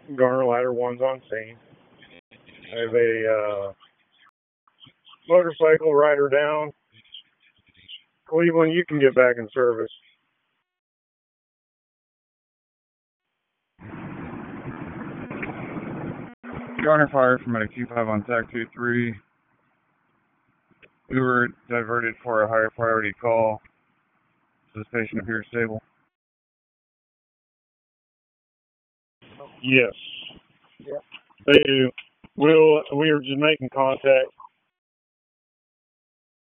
Garner Ladder 1's on scene. I have a motorcycle rider down. Cleveland, you can get back in service. Garner fire from a Q5 on TAC 23. We were diverted for a higher priority call. This patient appears stable. Yes. Yep. They do. We are just making contact.